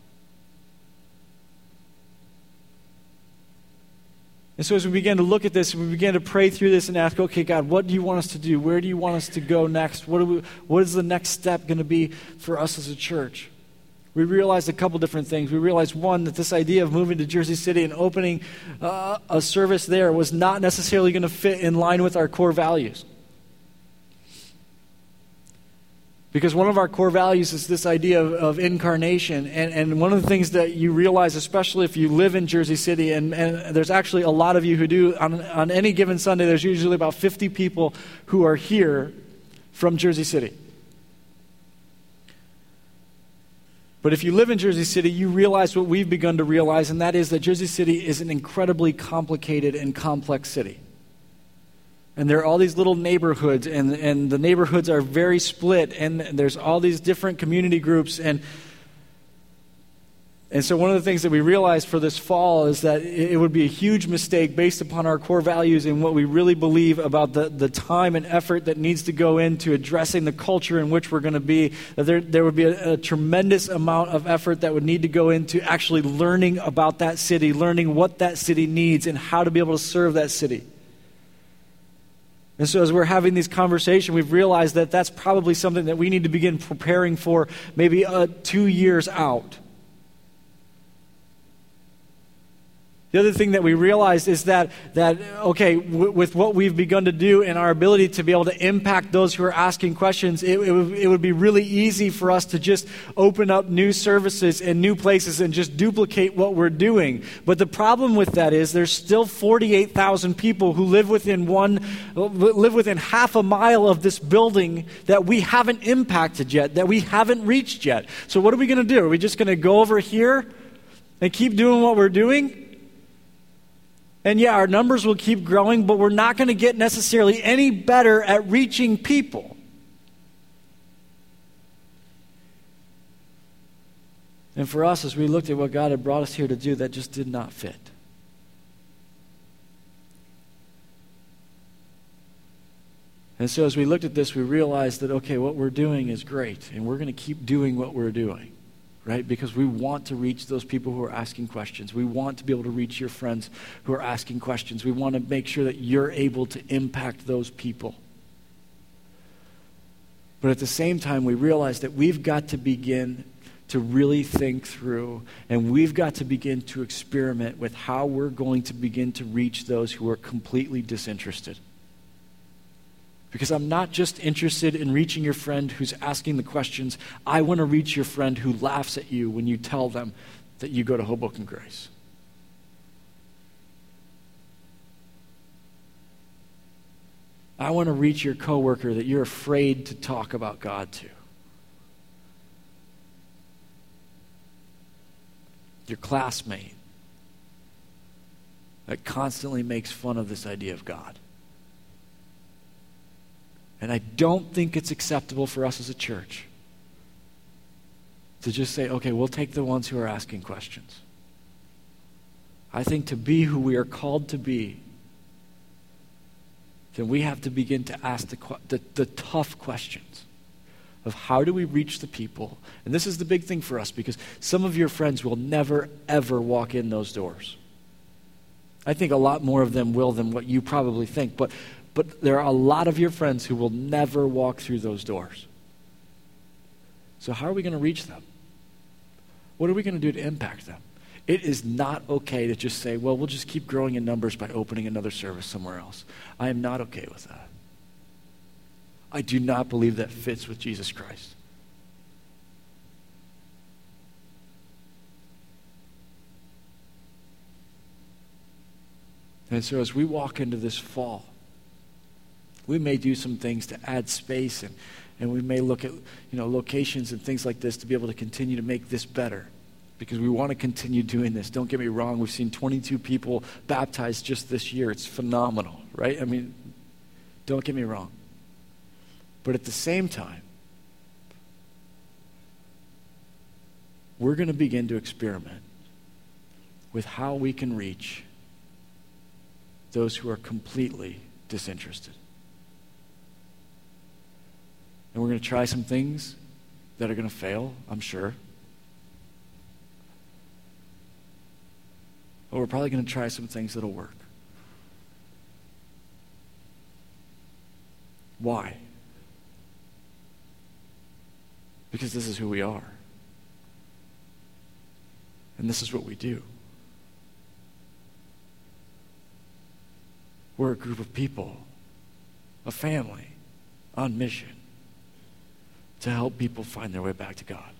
And so as we begin to look at this, we begin to pray through this and ask, okay, God, what do you want us to do? Where do you want us to go next? What is the next step going to be for us as a church? We realized a couple different things. We realized, one, that this idea of moving to Jersey City and opening a service there was not necessarily going to fit in line with our core values. Because one of our core values is this idea of incarnation. And one of the things that you realize, especially if you live in Jersey City, and there's actually a lot of you who do, on any given Sunday, there's usually about 50 people who are here from Jersey City. But if you live in Jersey City, you realize what we've begun to realize, and that is that Jersey City is an incredibly complicated and complex city. And there are all these little neighborhoods, and the neighborhoods are very split, and there's all these different community groups. And so one of the things that we realized for this fall is that it would be a huge mistake based upon our core values and what we really believe about the time and effort that needs to go into addressing the culture in which we're going to be. That there would be a tremendous amount of effort that would need to go into actually learning about that city, learning what that city needs, and how to be able to serve that city. And so as we're having these conversations, we've realized that that's probably something that we need to begin preparing for maybe 2 years out. The other thing that we realized is that with what we've begun to do and our ability to be able to impact those who are asking questions, it would be really easy for us to just open up new services and new places and just duplicate what we're doing. But the problem with that is there's still 48,000 people who live within half a mile of this building that we haven't impacted yet, that we haven't reached yet. So what are we going to do? Are we just going to go over here and keep doing what we're doing? And yeah, our numbers will keep growing, but we're not going to get necessarily any better at reaching people. And for us, as we looked at what God had brought us here to do, that just did not fit. And so as we looked at this, we realized that, okay, what we're doing is great, and we're going to keep doing what we're doing. Right? Because we want to reach those people who are asking questions. We want to be able to reach your friends who are asking questions. We want to make sure that you're able to impact those people. But at the same time, we realize that we've got to begin to really think through, and we've got to begin to experiment with how we're going to begin to reach those who are completely disinterested. Because I'm not just interested in reaching your friend who's asking the questions. I want to reach your friend who laughs at you when you tell them that you go to Hoboken Grace. I want to reach your coworker that you're afraid to talk about God to. Your classmate that constantly makes fun of this idea of God. And I don't think it's acceptable for us as a church to just say, okay, we'll take the ones who are asking questions. I think to be who we are called to be, then we have to begin to ask the tough questions of how do we reach the people. And this is the big thing for us, because some of your friends will never, ever walk in those doors. I think a lot more of them will than what you probably think, but there are a lot of your friends who will never walk through those doors. So how are we going to reach them? What are we going to do to impact them? It is not okay to just say, well, we'll just keep growing in numbers by opening another service somewhere else. I am not okay with that. I do not believe that fits with Jesus Christ. And so as we walk into this fall, we may do some things to add space, and we may look at locations and things like this to be able to continue to make this better, because we want to continue doing this. Don't get me wrong, we've seen 22 people baptized just this year. It's phenomenal, right? I mean, don't get me wrong. But at the same time, we're going to begin to experiment with how we can reach those who are completely disinterested. And we're going to try some things that are going to fail, I'm sure. But we're probably going to try some things that'll work. Why? Because this is who we are. And this is what we do. We're a group of people, a family, on mission to help people find their way back to God.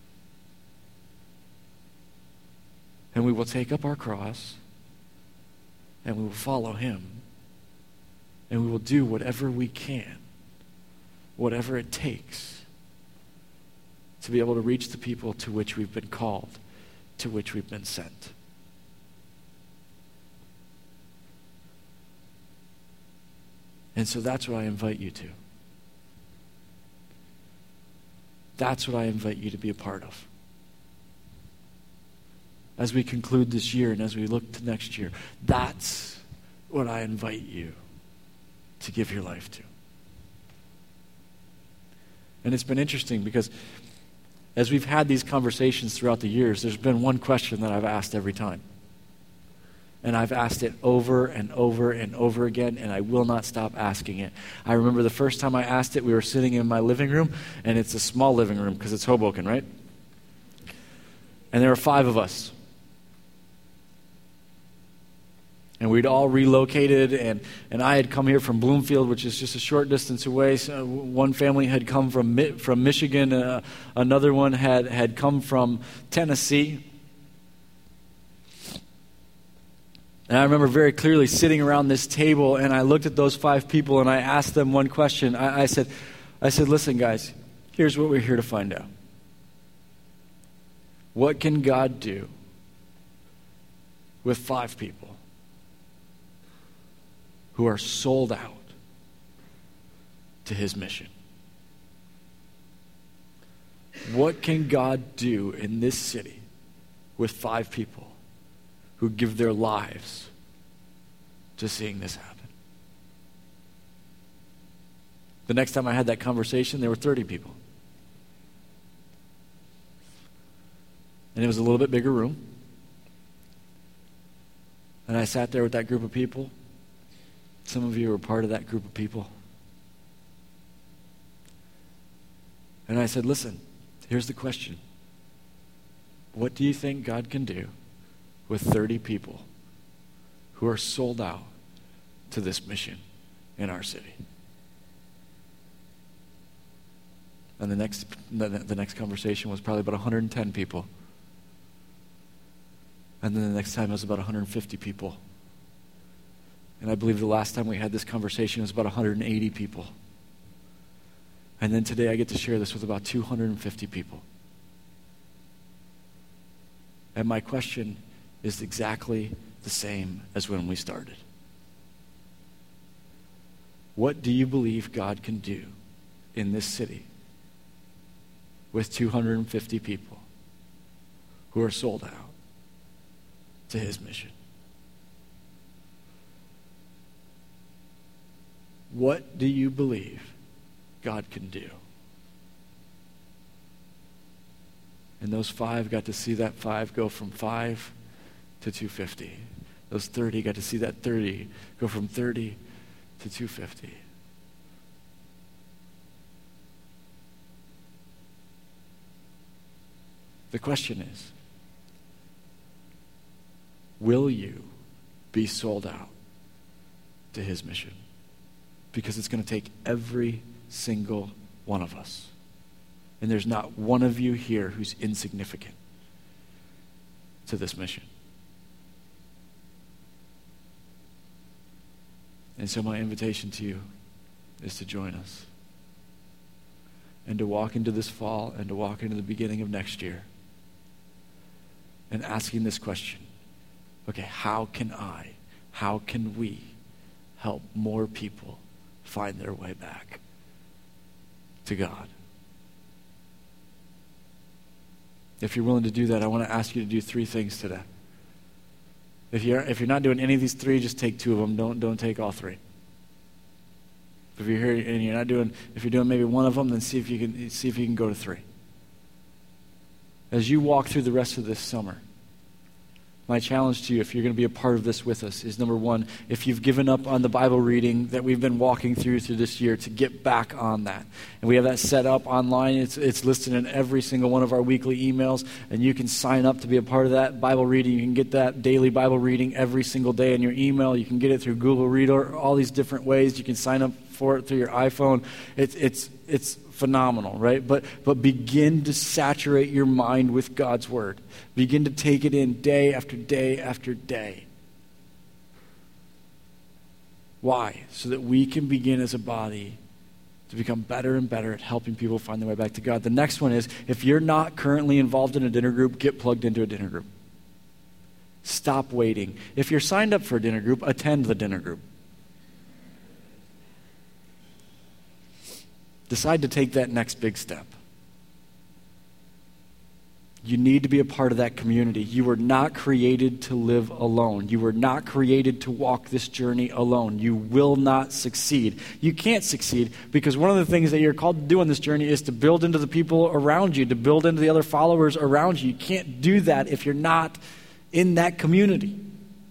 And we will take up our cross, and we will follow him, and we will do whatever we can, whatever it takes, to be able to reach the people to which we've been called, to which we've been sent. And so that's what I invite you to. That's what I invite you to be a part of. As we conclude this year and as we look to next year, that's what I invite you to give your life to. And it's been interesting because as we've had these conversations throughout the years, there's been one question that I've asked every time. And I've asked it over and over and over again, and I will not stop asking it. I remember the first time I asked it, we were sitting in my living room, and it's a small living room because it's Hoboken, right? And there were 5 of us. And we'd all relocated, and I had come here from Bloomfield, which is just a short distance away. So one family had come from Michigan. Another one had come from Tennessee. And I remember very clearly sitting around this table, and I looked at those 5 people, and I asked them one question. I said, listen, guys, here's what we're here to find out. What can God do with 5 people who are sold out to his mission? What can God do in this city with 5 people who give their lives to seeing this happen? The next time I had that conversation, there were 30 people. And it was a little bit bigger room. And I sat there with that group of people. Some of you were part of that group of people. And I said, listen, here's the question. What do you think God can do with 30 people who are sold out to this mission in our city? And the next conversation was probably about 110 people. And then the next time it was about 150 people. And I believe the last time we had this conversation was about 180 people. And then today I get to share this with about 250 people. And my question is exactly the same as when we started. What do you believe God can do in this city with 250 people who are sold out to his mission? What do you believe God can do? And those 5 got to see that 5 go from 5 to 250. Those 30 got to see that 30 go from 30 to 250. The question is, will you be sold out to his mission? Because it's going to take every single one of us. And there's not one of you here who's insignificant to this mission. And so my invitation to you is to join us and to walk into this fall and to walk into the beginning of next year and asking this question, okay, how can we help more people find their way back to God? If you're willing to do that, I want to ask you to do 3 things today. If you're not doing any of these 3, just take 2 of them. Don't take all 3. If you're here and you're not doing, if you're doing maybe one of them, then see if you can go to 3. As you walk through the rest of this summer, my challenge to you, if you're going to be a part of this with us, is number 1, if you've given up on the Bible reading that we've been walking through this year, to get back on that. And we have that set up online. It's listed in every single one of our weekly emails, and you can sign up to be a part of that Bible reading. You can get that daily Bible reading every single day in your email. You can get it through Google Reader, all these different ways. You can sign up for it through your iPhone. It's phenomenal, right? But begin to saturate your mind with God's word. Begin to take it in day after day after day. Why? So that we can begin as a body to become better and better at helping people find their way back to God. The next one is, if you're not currently involved in a dinner group, get plugged into a dinner group. Stop waiting. If you're signed up for a dinner group, attend the dinner group. Decide to take that next big step. You need to be a part of that community. You were not created to live alone. You were not created to walk this journey alone. You will not succeed. You can't succeed because one of the things that you're called to do on this journey is to build into the people around you, to build into the other followers around you. You can't do that if you're not in that community.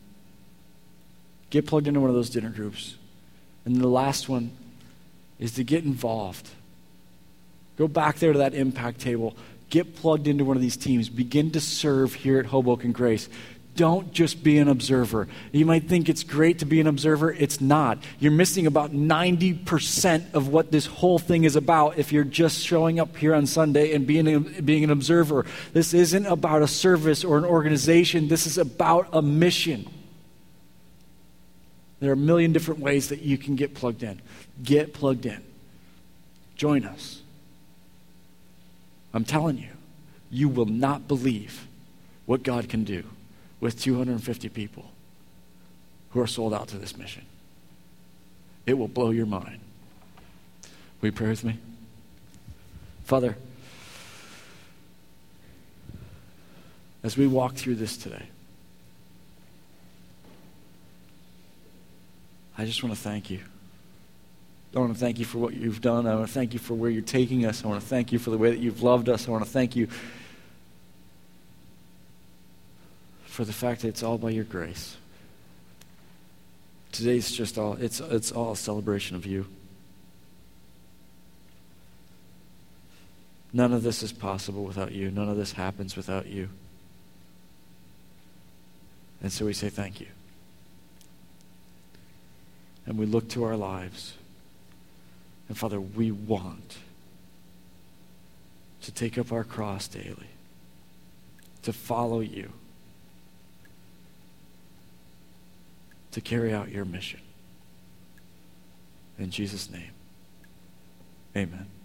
Get plugged into one of those dinner groups. And the last one is to get involved. Go back there to that impact table. Get plugged into one of these teams. Begin to serve here at Hoboken Grace. Don't just be an observer. You might think it's great to be an observer. It's not. You're missing about 90% of what this whole thing is about if you're just showing up here on Sunday and being an observer. This isn't about a service or an organization. This is about a mission. There are a million different ways that you can get plugged in. Get plugged in. Join us. I'm telling you, you will not believe what God can do with 250 people who are sold out to this mission. It will blow your mind. Will you pray with me? Father, as we walk through this today, I just want to thank you. I want to thank you for what you've done. I want to thank you for where you're taking us. I want to thank you for the way that you've loved us. I want to thank you for the fact that it's all by your grace. Today's just all, it's all a celebration of you. None of this is possible without you. None of this happens without you. And so we say thank you. And we look to our lives. And Father, we want to take up our cross daily, to follow you, to carry out your mission. In Jesus' name, amen.